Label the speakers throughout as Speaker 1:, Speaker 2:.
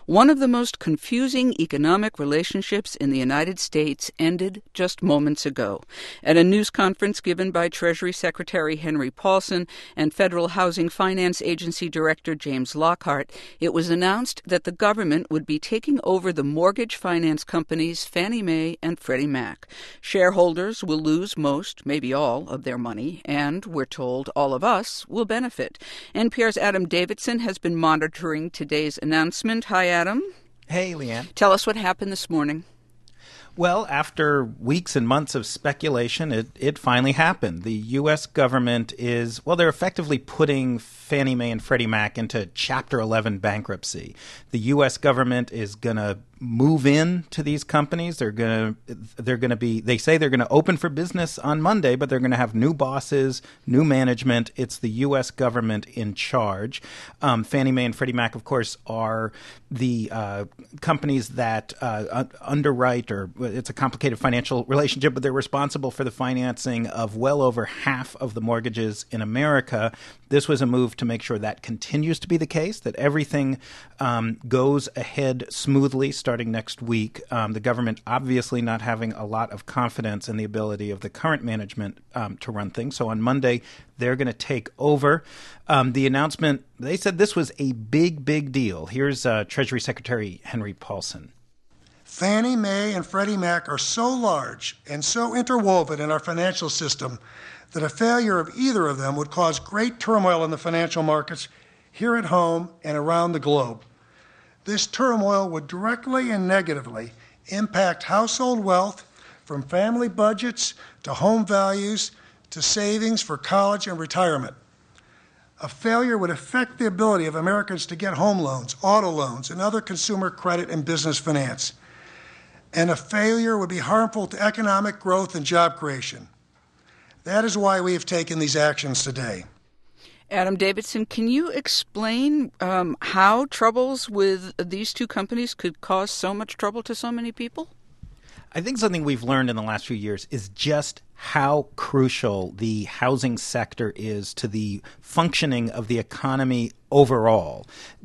Speaker 1: One of the most confusing economic relationships in the United States ended just moments ago. At a news conference given by Treasury Secretary Henry Paulson and Federal Housing Finance Agency Director James Lockhart, it was announced that the government would be taking over the mortgage finance companies Fannie Mae and Freddie Mac. Shareholders will lose most, maybe all, of their money, and, we're told, all of us will benefit. NPR's Adam Davidson has been monitoring today's announcement. Hi, Adam.
Speaker 2: Hey, Leanne.
Speaker 1: Tell us what happened this morning.
Speaker 2: Well, after weeks and months of speculation, it finally happened. The U.S. government they're effectively putting Fannie Mae and Freddie Mac into Chapter 11 bankruptcy. The U.S. government is going to move in to these companies. They say they're going to open for business on Monday, but they're going to have new bosses, new management. It's the U.S. government in charge. Fannie Mae and Freddie Mac, of course, are the companies that underwrite, or it's a complicated financial relationship, but they're responsible for the financing of well over half of the mortgages in America. This was a move to make sure that continues to be the case, that everything goes ahead smoothly starting next week. The government obviously not having a lot of confidence in the ability of the current management to run things. So on Monday, they're going to take over. The announcement, they said this was a big, big deal. Here's Treasury Secretary Henry Paulson.
Speaker 3: Fannie Mae and Freddie Mac are so large and so interwoven in our financial system that a failure of either of them would cause great turmoil in the financial markets here at home and around the globe. This turmoil would directly and negatively impact household wealth, from family budgets to home values to savings for college and retirement. A failure would affect the ability of Americans to get home loans, auto loans, and other consumer credit and business finance. And a failure would be harmful to economic growth and job creation. That is why we have taken these actions today.
Speaker 1: Adam Davidson, can you explain how troubles with these two companies could cause so much trouble to so many people?
Speaker 2: I think something we've learned in the last few years is just how crucial the housing sector is to the functioning of the economy overall.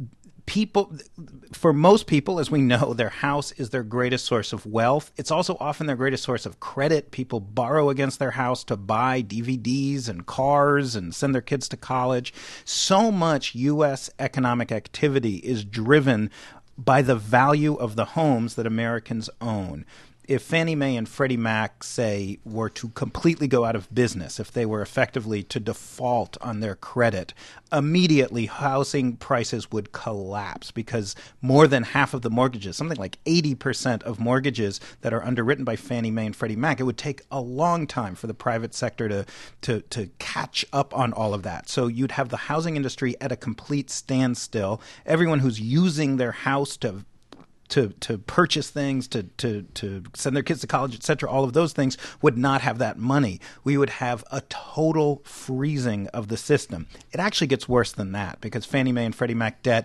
Speaker 2: For most people, as we know, their house is their greatest source of wealth. It's also often their greatest source of credit. People borrow against their house to buy DVDs and cars and send their kids to college. So much U.S. economic activity is driven by the value of the homes that Americans own. If Fannie Mae and Freddie Mac, say, were to completely go out of business, if they were effectively to default on their credit, immediately housing prices would collapse because more than half of the mortgages, something like 80% of mortgages that are underwritten by Fannie Mae and Freddie Mac, it would take a long time for the private sector to catch up on all of that. So you'd have the housing industry at a complete standstill. Everyone who's using their house to purchase things, to send their kids to college, et cetera, all of those things would not have that money. We would have a total freezing of the system. It actually gets worse than that because Fannie Mae and Freddie Mac debt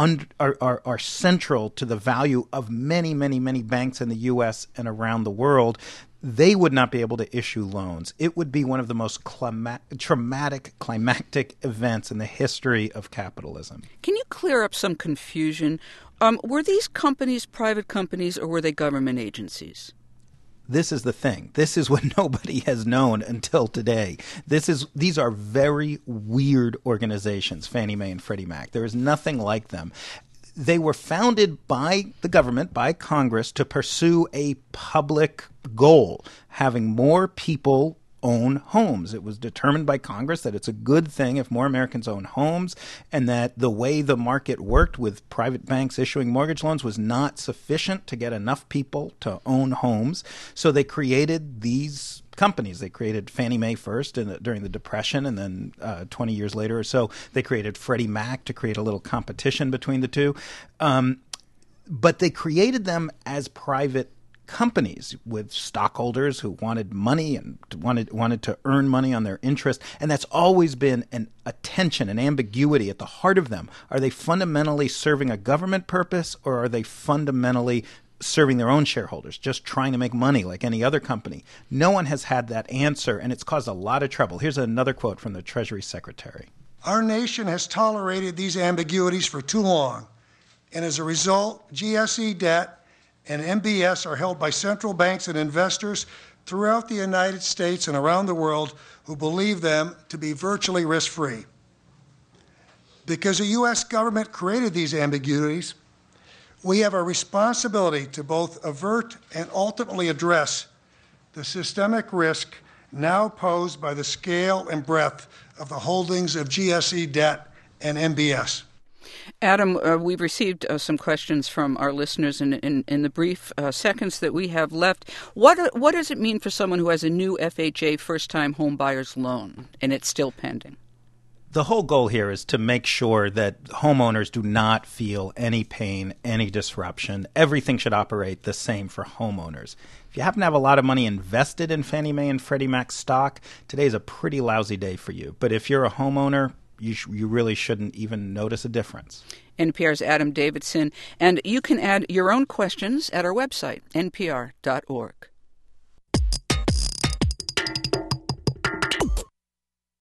Speaker 2: are central to the value of many, many, many banks in the U.S. and around the world. They would not be able to issue loans. It would be one of the most traumatic, climactic events in the history of capitalism.
Speaker 1: Can you clear up some confusion? Were these companies private companies or were they government agencies?
Speaker 2: This is the thing. This is what nobody has known until today. These are very weird organizations, Fannie Mae and Freddie Mac. There is nothing like them. They were founded by the government, by Congress, to pursue a public goal, having more people own homes. It was determined by Congress that it's a good thing if more Americans own homes, and that the way the market worked with private banks issuing mortgage loans was not sufficient to get enough people to own homes. So they created these companies. They created Fannie Mae first during the Depression, and then 20 years later or so, they created Freddie Mac to create a little competition between the two. But they created them as private companies with stockholders who wanted money and wanted to earn money on their interest. And that's always been a tension, an ambiguity at the heart of them. Are they fundamentally serving a government purpose, or are they fundamentally serving their own shareholders, just trying to make money like any other company? No one has had that answer, and it's caused a lot of trouble. Here's another quote from the Treasury Secretary.
Speaker 3: Our nation has tolerated these ambiguities for too long, and as a result, GSE debt and MBS are held by central banks and investors throughout the United States and around the world who believe them to be virtually risk-free. Because the U.S. government created these ambiguities, we have a responsibility to both avert and ultimately address the systemic risk now posed by the scale and breadth of the holdings of GSE debt and MBS.
Speaker 1: Adam, we've received some questions from our listeners in the brief seconds that we have left. What does it mean for someone who has a new FHA first-time home buyer's loan and it's still pending?
Speaker 2: The whole goal here is to make sure that homeowners do not feel any pain, any disruption. Everything should operate the same for homeowners. If you happen to have a lot of money invested in Fannie Mae and Freddie Mac stock, today is a pretty lousy day for you. But if you're a homeowner, you really shouldn't even notice a difference.
Speaker 1: NPR's Adam Davidson, and you can add your own questions at our website, npr.org.